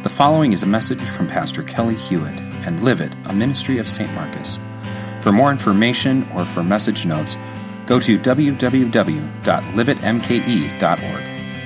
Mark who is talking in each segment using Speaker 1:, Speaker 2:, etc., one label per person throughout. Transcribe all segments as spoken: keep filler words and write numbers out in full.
Speaker 1: The following is a message from Pastor Kelly Hewitt and Live It, a ministry of Saint Marcus. For more information or for message notes, go to w w w dot live it m k e dot org.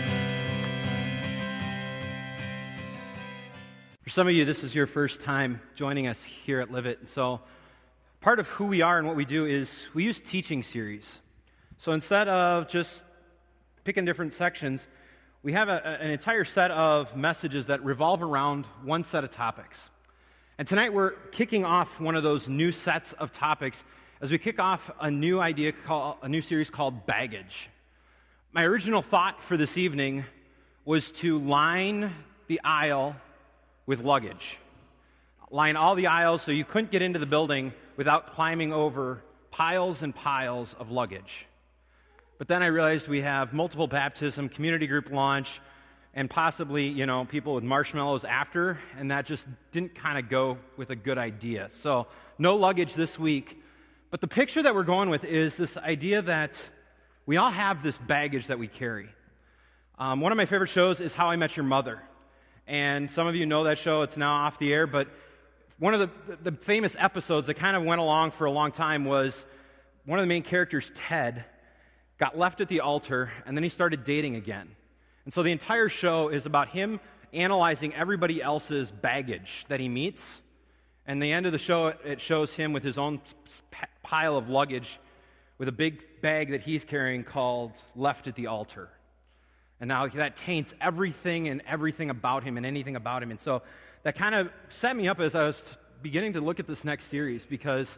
Speaker 2: For some of you, this is your first time joining us here at Live It. And so part of who we are and what we do is we use teaching series. So instead of just picking different sections, we have a, an entire set of messages that revolve around one set of topics. And tonight we're kicking off one of those new sets of topics as we kick off a new idea, called, a new series called Baggage. My original thought for this evening was to line the aisle with luggage. Line all the aisles so you couldn't get into the building without climbing over piles and piles of luggage. But then I realized we have multiple baptism, community group launch, and possibly, you know, people with marshmallows after, and that just didn't kind of go with a good idea. So no luggage this week. But the picture that we're going with is this idea that we all have this baggage that we carry. Um, one of my favorite shows is How I Met Your Mother. And some of you know that show. It's now off the air. But one of the, the famous episodes that kind of went along for a long time was one of the main characters, Ted, got left at the altar, and then he started dating again. And so the entire show is about him analyzing everybody else's baggage that he meets. And the end of the show, it shows him with his own pile of luggage with a big bag that he's carrying called Left at the Altar. And now that taints everything and everything about him and anything about him. And so that kind of set me up as I was beginning to look at this next series, because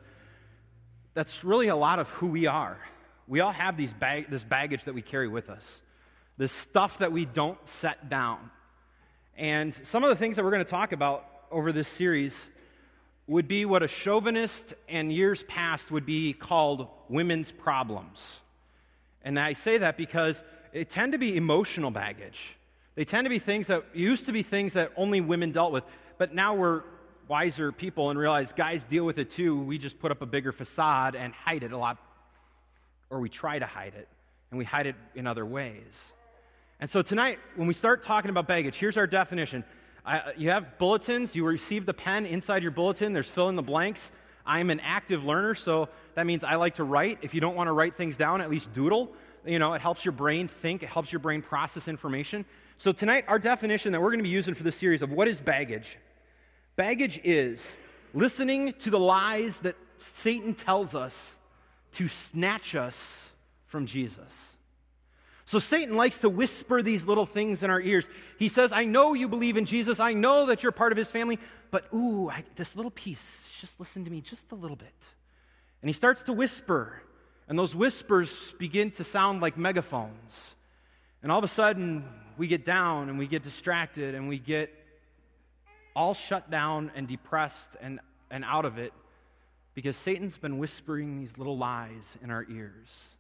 Speaker 2: that's really a lot of who we are. We all have these bag, this baggage that we carry with us, this stuff that we don't set down. And some of the things that we're going to talk about over this series would be what a chauvinist in years past would be called women's problems. And I say that because they tend to be emotional baggage. They tend to be things that used to be things that only women dealt with, but now we're wiser people and realize guys deal with it too. We just put up a bigger facade and hide it a lot, or we try to hide it, and we hide it in other ways. And so tonight, when we start talking about baggage, here's our definition. I, you have bulletins. You received a pen inside your bulletin. There's fill in the blanks. I'm an active learner, so that means I like to write. If you don't want to write things down, at least doodle. You know, it helps your brain think. It helps your brain process information. So tonight, our definition that we're going to be using for this series of what is baggage. Baggage is listening to the lies that Satan tells us to snatch us from Jesus. So Satan likes to whisper these little things in our ears. He says, I know you believe in Jesus. I know that you're part of his family. But ooh, I, this little piece, just listen to me just a little bit. And he starts to whisper. And those whispers begin to sound like megaphones. And all of a sudden, we get down and we get distracted and we get all shut down and depressed and, and out of it, because Satan's been whispering these little lies in our ears.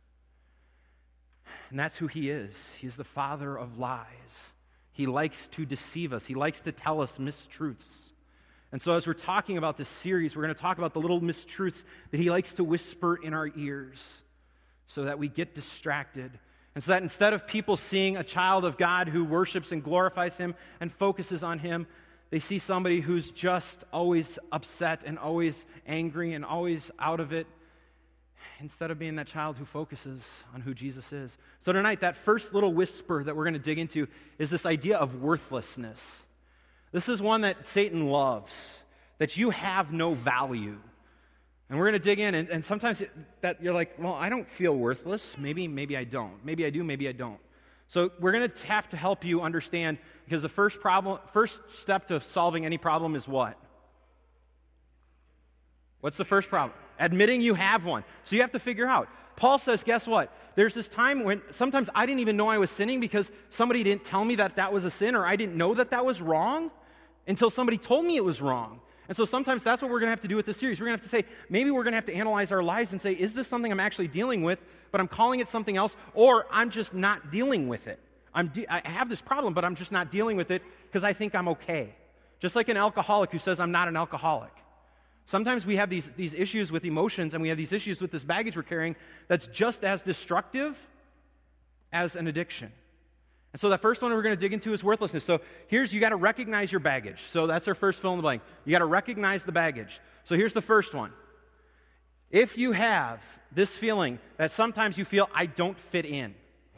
Speaker 2: And that's who he is. He's the father of lies. He likes to deceive us. He likes to tell us mistruths. And so as we're talking about this series, we're going to talk about the little mistruths that he likes to whisper in our ears so that we get distracted. And so that instead of people seeing a child of God who worships and glorifies him and focuses on him, they see somebody who's just always upset and always angry and always out of it, instead of being that child who focuses on who Jesus is. So tonight, that first little whisper that we're going to dig into is this idea of worthlessness. This is one that Satan loves, that you have no value. And we're going to dig in, and, and sometimes it, that you're like, well, I don't feel worthless. Maybe, maybe I don't. Maybe I do, maybe I don't. So we're going to have to help you understand, because the first problem, first step to solving any problem is what? What's the first problem? Admitting you have one. So you have to figure out. Paul says, guess what? There's this time when sometimes I didn't even know I was sinning because somebody didn't tell me that that was a sin, or I didn't know that that was wrong until somebody told me it was wrong. And so sometimes that's what we're going to have to do with this series. We're going to have to say, maybe we're going to have to analyze our lives and say, is this something I'm actually dealing with, but I'm calling it something else, or I'm just not dealing with it. I'm de- I have this problem, but I'm just not dealing with it because I think I'm okay. Just like an alcoholic who says, I'm not an alcoholic. Sometimes we have these, these issues with emotions, and we have these issues with this baggage we're carrying that's just as destructive as an addiction. And so that first one we're going to dig into is worthlessness. So here's, you got to recognize your baggage. So that's our first fill in the blank. You got to recognize the baggage. So here's the first one. If you have this feeling that sometimes you feel, I don't fit in.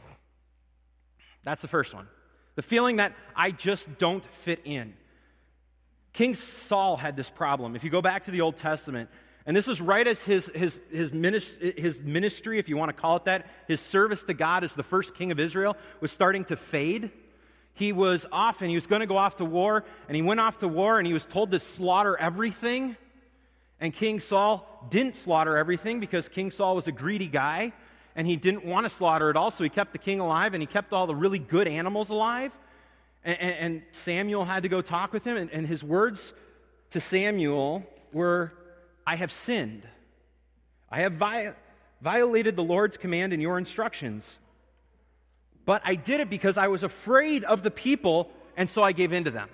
Speaker 2: That's the first one. The feeling that I just don't fit in. King Saul had this problem. If you go back to the Old Testament, and this was right as his, his, his, ministry, his ministry, if you want to call it that, his service to God as the first king of Israel was starting to fade. He was off, and he was going to go off to war, and he went off to war, and he was told to slaughter everything. And King Saul didn't slaughter everything because King Saul was a greedy guy, and he didn't want to slaughter it all, so he kept the king alive, and he kept all the really good animals alive. And, and, and Samuel had to go talk with him, and, and his words to Samuel were, I have sinned. I have vi- violated the Lord's command and your instructions. But I did it because I was afraid of the people, and so I gave in to them.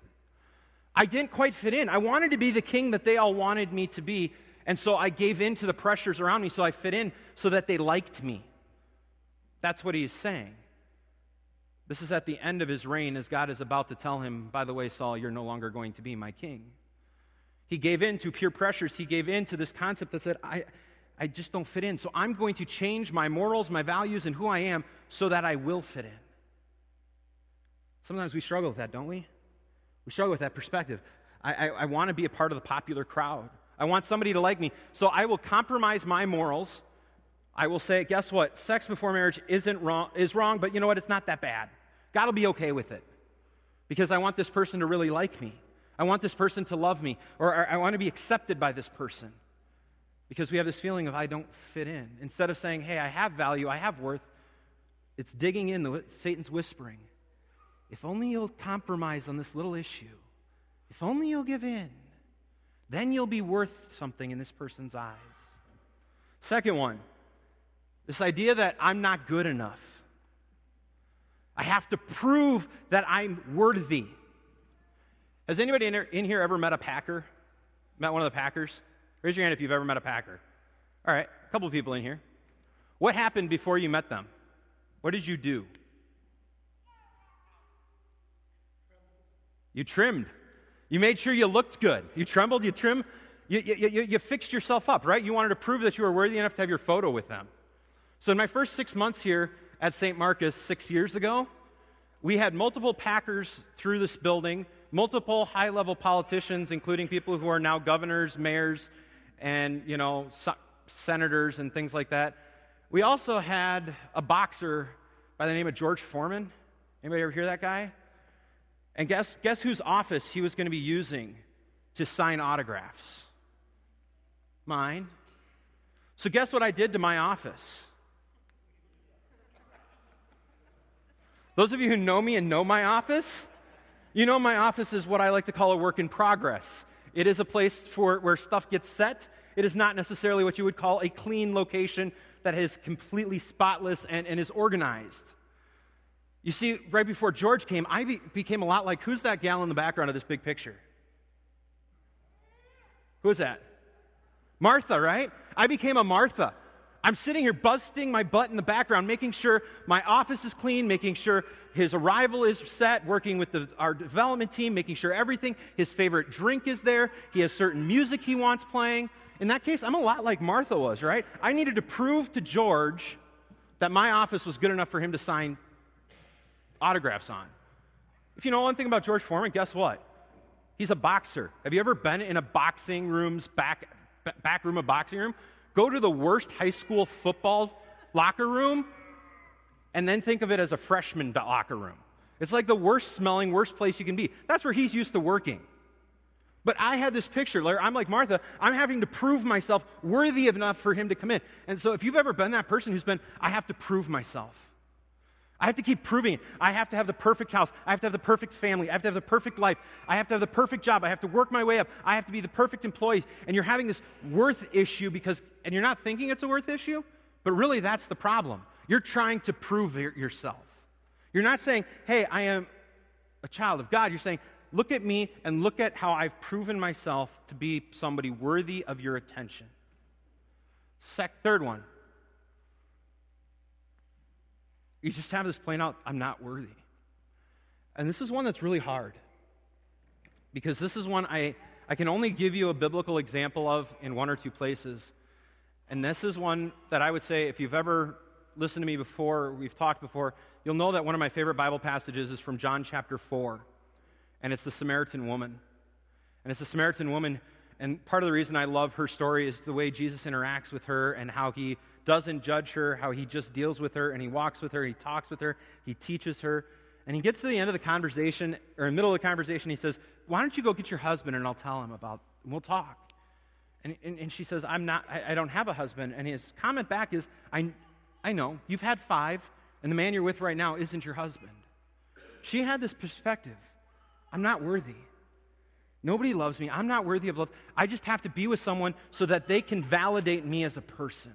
Speaker 2: I didn't quite fit in. I wanted to be the king that they all wanted me to be, and so I gave in to the pressures around me, so I fit in so that they liked me. That's what he is saying. This is at the end of his reign as God is about to tell him, by the way, Saul, you're no longer going to be my king. He gave in to peer pressures. He gave in to this concept that said, I, I just don't fit in. So I'm going to change my morals, my values, and who I am so that I will fit in. Sometimes we struggle with that, don't we? We struggle with that perspective. I, I, I want to be a part of the popular crowd. I want somebody to like me. So I will compromise my morals. I will say, guess what? Sex before marriage isn't wrong, is wrong, but you know what? It's not that bad. God will be okay with it because I want this person to really like me. I want this person to love me, or, or I want to be accepted by this person because we have this feeling of I don't fit in. Instead of saying, hey, I have value, I have worth, it's digging in, the, Satan's whispering. If only you'll compromise on this little issue, if only you'll give in, then you'll be worth something in this person's eyes. Second one, this idea that I'm not good enough. I have to prove that I'm worthy. Has anybody in here, in here ever met a Packer? Met one of the Packers? Raise your hand if you've ever met a Packer. All right, a couple of people in here. What happened before you met them? What did you do? You trimmed. You made sure you looked good. You trembled, you trimmed, you, you, you, you fixed yourself up, right? You wanted to prove that you were worthy enough to have your photo with them. So in my first six months here at Saint Marcus six years ago, we had multiple Packers through this building, multiple high-level politicians, including people who are now governors, mayors, and, you know, so- senators and things like that. We also had a boxer by the name of George Foreman. Anybody ever hear that guy? And guess, guess whose office he was going to be using to sign autographs? Mine. So guess what I did to my office? Those of you who know me and know my office, you know my office is what I like to call a work in progress. It is a place for where stuff gets set. It is not necessarily what you would call a clean location that is completely spotless and, and is organized. You see, right before George came, I be, became a lot like, who's that gal in the background of this big picture? Who is that? Martha, right? I became a Martha. I'm sitting here busting my butt in the background, making sure my office is clean, making sure his arrival is set, working with the, our development team, making sure everything, his favorite drink is there. He has certain music he wants playing. In that case, I'm a lot like Martha was, right? I needed to prove to George that my office was good enough for him to sign autographs on. If you know one thing about George Foreman, guess what? He's a boxer. Have you ever been in a boxing room's back, back room of boxing room? Go to the worst high school football locker room and then think of it as a freshman locker room. It's like the worst smelling, worst place you can be. That's where he's used to working. But I had this picture, Larry, I'm like Martha, I'm having to prove myself worthy enough for him to come in. And so if you've ever been that person who's been, I have to prove myself. I have to keep proving it. I have to have the perfect house. I have to have the perfect family. I have to have the perfect life. I have to have the perfect job. I have to work my way up. I have to be the perfect employee. And you're having this worth issue because, and you're not thinking it's a worth issue, but really that's the problem. You're trying to prove it yourself. You're not saying, hey, I am a child of God. You're saying, look at me and look at how I've proven myself to be somebody worthy of your attention. Sec- third one. You just have this playing out, I'm not worthy. And this is one that's really hard. Because this is one I, I can only give you a biblical example of in one or two places. And this is one that I would say, if you've ever listened to me before, we've talked before, you'll know that one of my favorite Bible passages is from John chapter four. And it's the Samaritan woman. And it's the Samaritan woman, and part of the reason I love her story is the way Jesus interacts with her and how he doesn't judge her, how he just deals with her, and he walks with her, he talks with her, he teaches her. And he gets to the end of the conversation, or in the middle of the conversation, he says, why don't you go get your husband and I'll tell him about, and we'll talk. And, and, and she says, I'm not, I, I don't have a husband. And his comment back is, I, I know, you've had five, and the man you're with right now isn't your husband. She had this perspective. I'm not worthy. Nobody loves me. I'm not worthy of love. I just have to be with someone so that they can validate me as a person.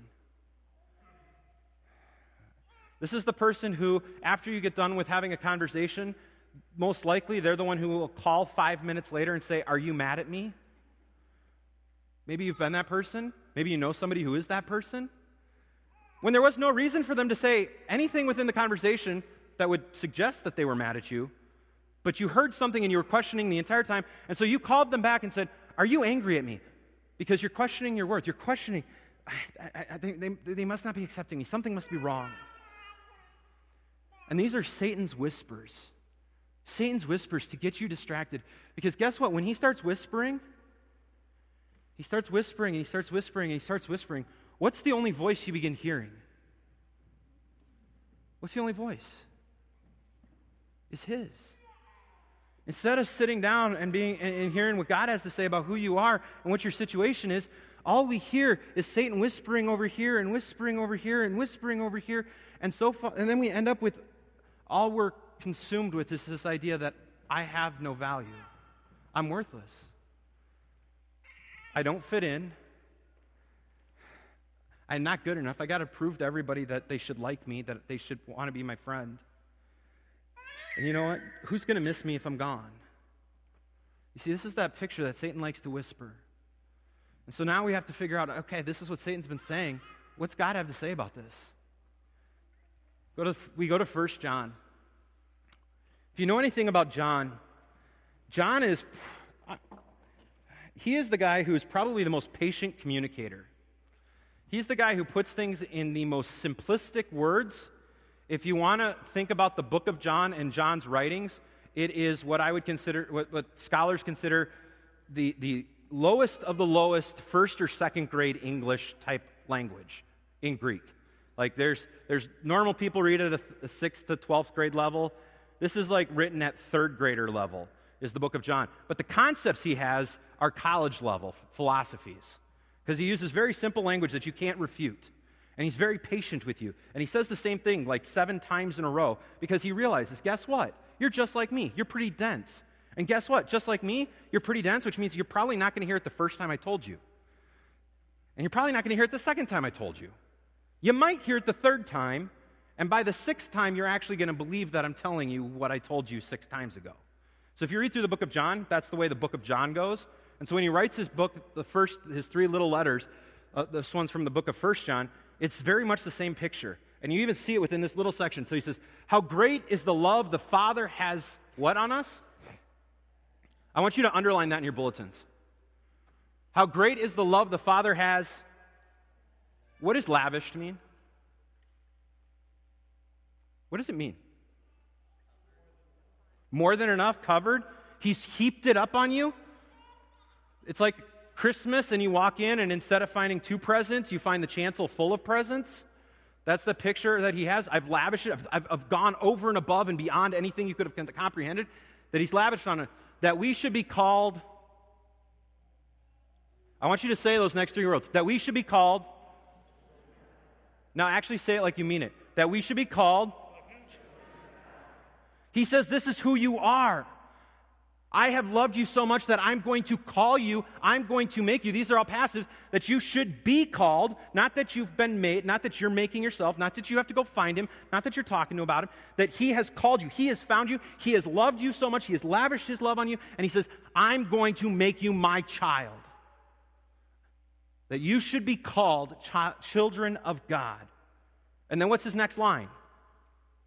Speaker 2: This is the person who, after you get done with having a conversation, most likely they're the one who will call five minutes later and say, are you mad at me? Maybe you've been that person. Maybe you know somebody who is that person. When there was no reason for them to say anything within the conversation that would suggest that they were mad at you, but you heard something and you were questioning the entire time, and so you called them back and said, are you angry at me? Because you're questioning your worth. You're questioning, I, I, I, they, they, they must not be accepting me. Something must be wrong. And these are Satan's whispers. Satan's whispers to get you distracted. Because guess what? When he starts whispering, he starts whispering and he starts whispering and he starts whispering. What's the only voice you begin hearing? What's the only voice? It's his. Instead of sitting down and being and, and hearing what God has to say about who you are and what your situation is, all we hear is Satan whispering over here and whispering over here and whispering over here, and so far, and then we end up with all we're consumed with is this idea that I have no value. I'm worthless. I don't fit in. I'm not good enough. I got to prove to everybody that they should like me, that they should want to be my friend. And you know what? Who's going to miss me if I'm gone? You see, this is that picture that Satan likes to whisper. And so now we have to figure out, okay, this is what Satan's been saying. What's God have to say about this? Go to, we go to First John. If you know anything about John, John is, he is the guy who is probably the most patient communicator. He's the guy who puts things in the most simplistic words. If you want to think about the book of John and John's writings, it is what I would consider, what, what scholars consider the, the lowest of the lowest first or second grade English type language in Greek. Like there's there's normal people read at a, a sixth to twelfth grade level. This is like written at third grader level, is the book of John. But the concepts he has are college level philosophies, because he uses very simple language that you can't refute. And he's very patient with you. And he says the same thing like seven times in a row because he realizes, guess what? You're just like me. You're pretty dense. And guess what? Just like me, you're pretty dense, which means you're probably not going to hear it the first time I told you. And you're probably not going to hear it the second time I told you. You might hear it the third time, and by the sixth time, you're actually going to believe that I'm telling you what I told you six times ago. So if you read through the book of John, that's the way the book of John goes. And so when he writes his book, the first, his three little letters, uh, this one's from the book of First John, it's very much the same picture. And you even see it within this little section. So he says, how great is the love the Father has what on us? I want you to underline that in your bulletins. How great is the love the Father has. What does lavished mean? What does it mean? More than enough, covered? He's heaped it up on you? It's like Christmas and you walk in and instead of finding two presents, you find the chancel full of presents. That's the picture that he has. I've lavished it. I've, I've, I've gone over and above and beyond anything you could have comprehended that he's lavished on it. That we should be called, I want you to say those next three words, that we should be called, now actually say it like you mean it, that we should be called, he says this is who you are. I have loved you so much that I'm going to call you, I'm going to make you. These are all passives that you should be called, not that you've been made, not that you're making yourself, not that you have to go find him, not that you're talking to about him, that he has called you, he has found you, he has loved you so much, he has lavished his love on you, and he says, I'm going to make you my child. That you should be called ch- children of God. And then what's his next line?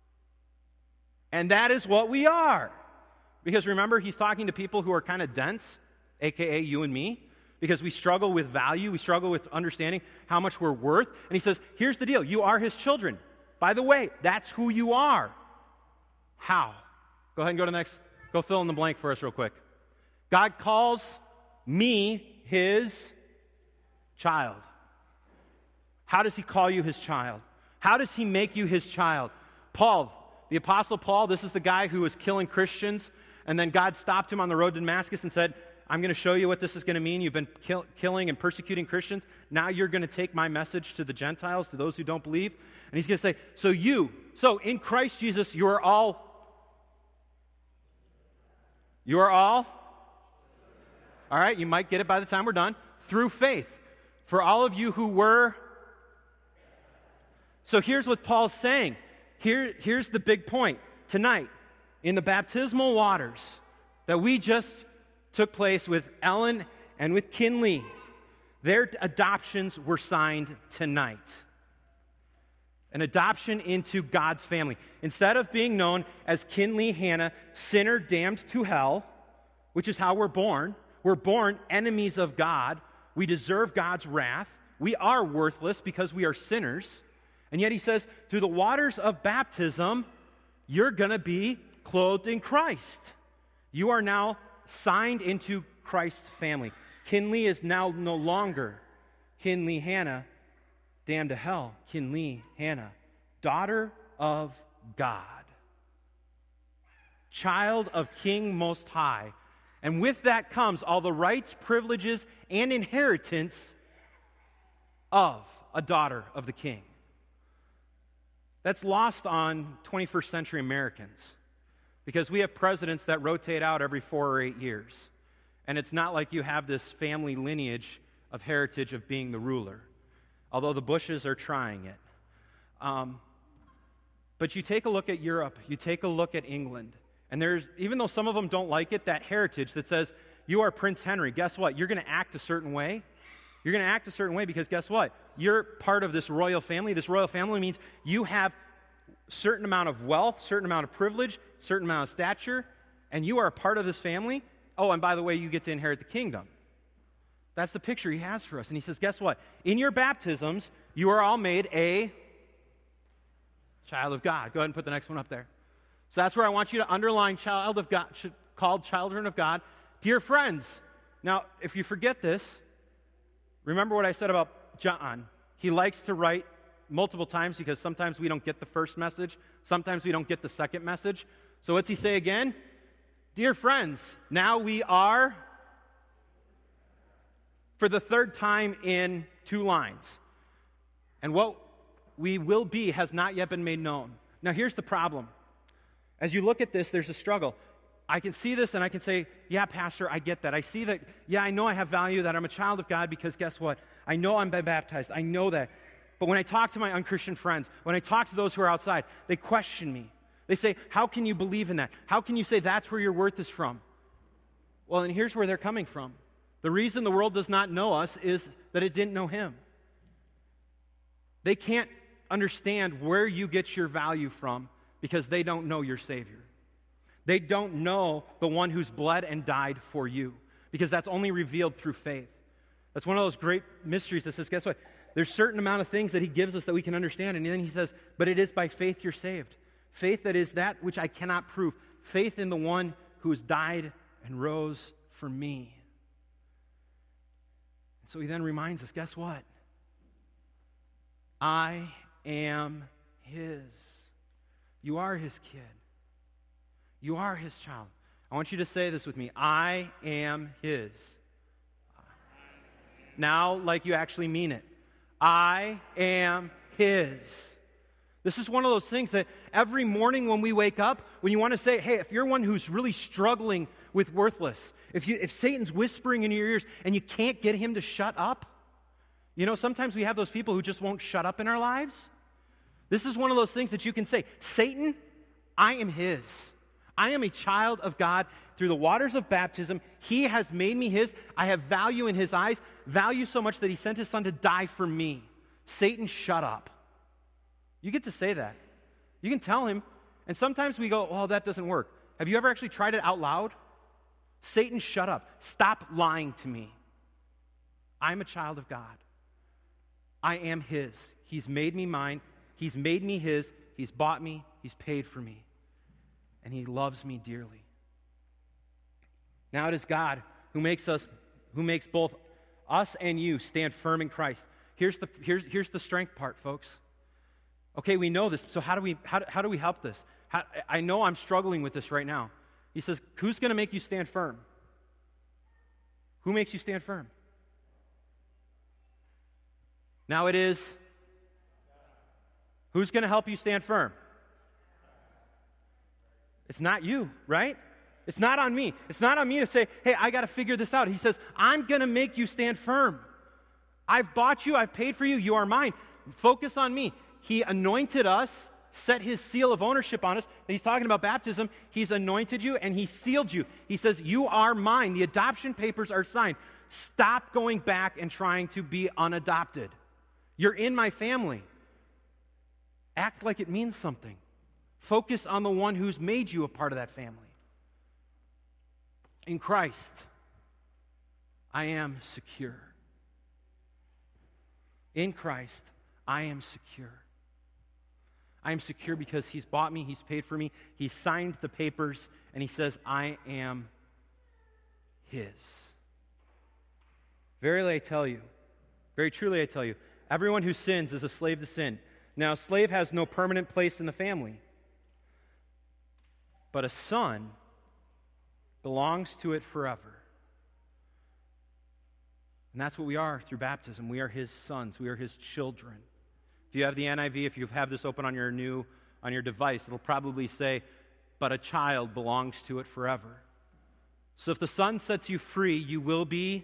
Speaker 2: And that is what we are. Because remember, he's talking to people who are kind of dense, a k a you and me, because we struggle with value, we struggle with understanding how much we're worth. And he says, here's the deal, you are his children. By the way, that's who you are. How? Go ahead and go to the next, go fill in the blank for us real quick. God calls me his child. How does he call you his child? How does he make you his child? Paul, the Apostle Paul, this is the guy who was killing Christians, and then God stopped him on the road to Damascus and said, I'm going to show you what this is going to mean. You've been kill, killing and persecuting Christians. Now you're going to take my message to the Gentiles, to those who don't believe. And he's going to say, so you, so in Christ Jesus, you are all, you are all, all right, you might get it by the time we're done, through faith. For all of you who were, so here's what Paul's saying. Here, here's the big point. Tonight, in the baptismal waters that we just took place with Ellen and with Kinley, their adoptions were signed tonight. An adoption into God's family. Instead of being known as Kinley Hannah, sinner damned to hell, which is how we're born, we're born enemies of God. We deserve God's wrath. We are worthless because we are sinners. And yet he says, through the waters of baptism, you're going to be clothed in Christ. You are now signed into Christ's family. Kinley is now no longer Kinley Hannah, damned to hell. Kinley Hannah, daughter of God, child of King Most High. And with that comes all the rights, privileges, and inheritance of a daughter of the King. That's lost on twenty-first century Americans because we have presidents that rotate out every four or eight years. And it's not like you have this family lineage of heritage of being the ruler, although the Bushes are trying it. Um, but you take a look at Europe, you take a look at England, and there's, even though some of them don't like it, that heritage that says, you are Prince Henry, guess what? You're going to act a certain way. You're going to act a certain way because guess what? You're part of this royal family. This royal family means you have a certain amount of wealth, certain amount of privilege, certain amount of stature, and you are a part of this family. Oh, and by the way, you get to inherit the kingdom. That's the picture he has for us. And he says, guess what? In your baptisms, you are all made a child of God. Go ahead and put the next one up there. So that's where I want you to underline child of God, called children of God. Dear friends, now, if you forget this, remember what I said about John. He likes to write multiple times because sometimes we don't get the first message. Sometimes we don't get the second message. So what's he say again? Dear friends, now we are, for the third time in two lines. And what we will be has not yet been made known. Now here's the problem. As you look at this, there's a struggle. I can see this and I can say, yeah, Pastor, I get that. I see that, yeah, I know I have value, that I'm a child of God because guess what? I know I'm been baptized. I know that. But when I talk to my unchristian friends, when I talk to those who are outside, they question me. They say, how can you believe in that? How can you say that's where your worth is from? Well, and here's where they're coming from. The reason the world does not know us is that it didn't know him. They can't understand where you get your value from because they don't know your Savior. They don't know the one who's bled and died for you because that's only revealed through faith. That's one of those great mysteries that says, guess what? There's a certain amount of things that he gives us that we can understand. And then he says, but it is by faith you're saved. Faith that is that which I cannot prove. Faith in the one who has died and rose for me. And so he then reminds us, guess what? I am his. You are his kid. You are his child. I want you to say this with me. I am his. Now, like you actually mean it. I am his. This is one of those things that every morning when we wake up, when you want to say, hey, if you're one who's really struggling with worthless, if you if Satan's whispering in your ears and you can't get him to shut up, you know, sometimes we have those people who just won't shut up in our lives. This is one of those things that you can say, Satan, I am his. I am a child of God through the waters of baptism. He has made me his. I have value in his eyes, value so much that he sent his son to die for me. Satan, shut up. You get to say that. You can tell him, And sometimes we go, oh, that doesn't work. Have you ever actually tried it out loud? Satan, shut up. Stop lying to me. I'm a child of God. I am his. He's made me mine. He's made me his. He's bought me. He's paid for me. And he loves me dearly. Now it is God who makes us, who makes both us and you stand firm in Christ. Here's the, here's, here's the strength part, folks. Okay, we know this, so how do we, how, how do we help this? How, I know I'm struggling with this right now. He says, who's going to make you stand firm? Who makes you stand firm? Now it is, who's going to help you stand firm? It's not you, right? It's not on me. It's not on me to say, hey, I got to figure this out. He says, I'm going to make you stand firm. I've bought you. I've paid for you. You are mine. Focus on me. He anointed us, set his seal of ownership on us. He's talking about baptism. He's anointed you and he sealed you. He says, you are mine. The adoption papers are signed. Stop going back and trying to be unadopted. You're in my family. Act like it means something. Focus on the one who's made you a part of that family. In Christ, I am secure. In Christ, I am secure. I am secure because he's bought me, he's paid for me, he signed the papers, and he says, I am his. Verily I tell you, very truly I tell you, everyone who sins is a slave to sin. Now, a slave has no permanent place in the family, but a son belongs to it forever. And that's what we are through baptism. We are his sons. We are his children. If you have the N I V, if you have this open on your new, on your device, it'll probably say, but a child belongs to it forever. So if the Son sets you free, you will be.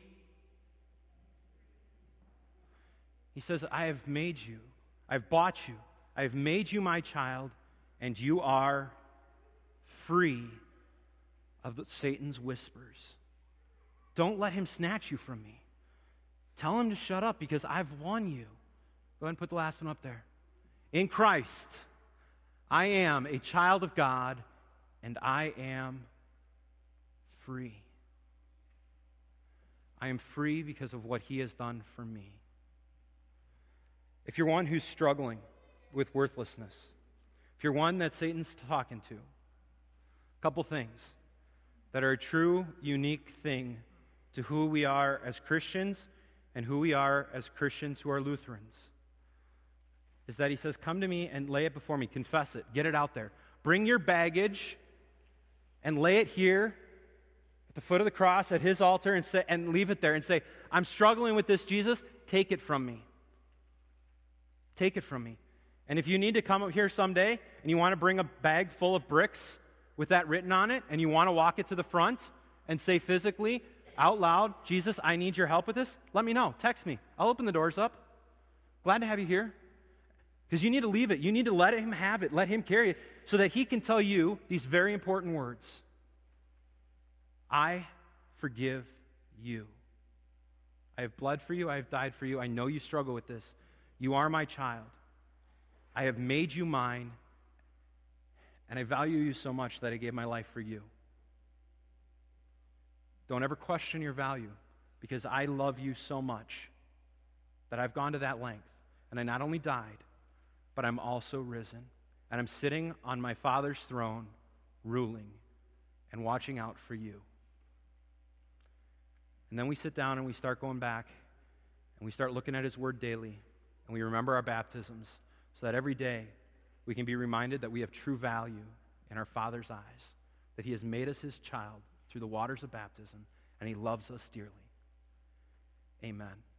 Speaker 2: He says, I have made you. I've bought you. I have made you my child, and you are free of the, Satan's whispers. Don't let him snatch you from me. Tell him to shut up because I've won you. Go ahead and put the last one up there. In Christ, I am a child of God, and I am free. I am free because of what he has done for me. If you're one who's struggling with worthlessness, if you're one that Satan's talking to, a couple things that are a true, unique thing to who we are as Christians and who we are as Christians who are Lutherans, is that he says, come to me and lay it before me. Confess it. Get it out there. Bring your baggage and lay it here at the foot of the cross at his altar and, say, and leave it there and say, I'm struggling with this, Jesus. Take it from me. Take it from me. And if you need to come up here someday and you want to bring a bag full of bricks with that written on it and you want to walk it to the front and say physically, out loud, Jesus, I need your help with this, let me know. Text me. I'll open the doors up. Glad to have you here. Because you need to leave it. You need to let him have it. Let him carry it so that he can tell you these very important words. I forgive you. I have bled for you. I have died for you. I know you struggle with this. You are my child. I have made you mine. And I value you so much that I gave my life for you. Don't ever question your value because I love you so much that I've gone to that length. And I not only died, but I'm also risen. And I'm sitting on my Father's throne, ruling and watching out for you. And then we sit down and we start going back and we start looking at his word daily. And we remember our baptisms so that every day we can be reminded that we have true value in our Father's eyes, that he has made us his child through the waters of baptism, and he loves us dearly. Amen.